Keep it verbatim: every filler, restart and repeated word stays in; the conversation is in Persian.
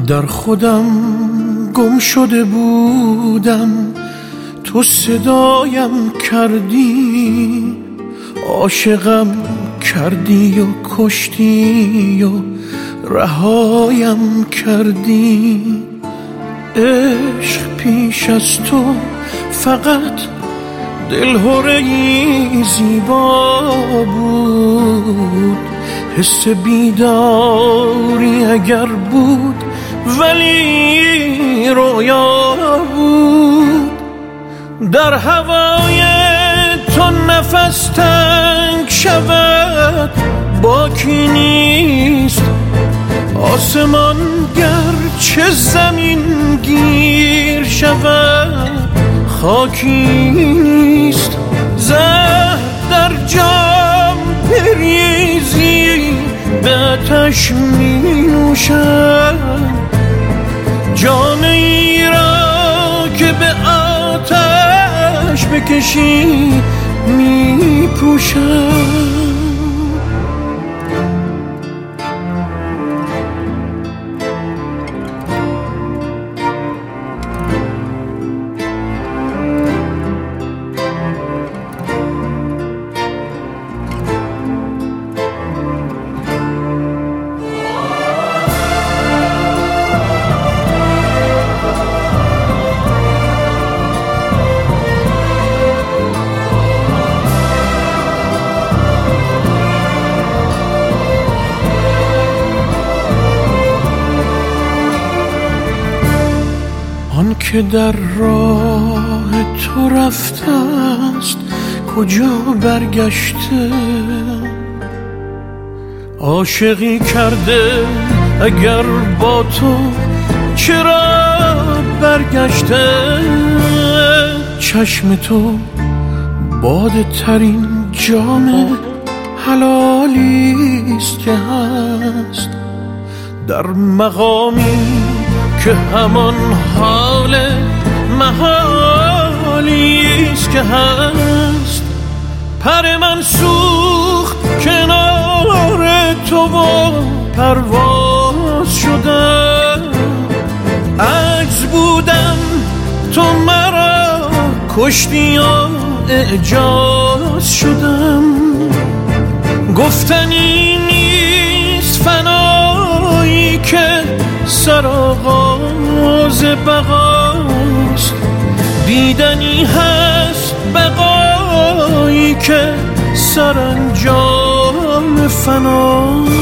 در خودم گم شده بودم، تو صدایم کردی، عاشقم کردی و کشتی و رهایم کردی. عشق پیش از تو فقط دلهره‌ای زیبا بود، حس بیداری اگر بود ولی رویا بود. در هوای تو نفس تنگ شود باکی نیست، آسمان گرچه زمین گیر شود خاکی نیست. زهر در جام بریزی به آتش می نوشم، جام ای را که به آتش بکشی می پوشم. آن که در راه تو رفته است کجا برگشته، عاشقی کرده اگر با تو چرا برگشته. چشم تو باده ترین جام حلالیست که هست، در مقامی که همان حال محالیست که هست. پر من سوخت کنار تو و پرواز شدم، عجز بودم تو مرا کشتی و اعجاز شدم. گفتنی نیست فنایی که سرآغاز بقاست، دیدنی هست بقایی که سرانجام فناست.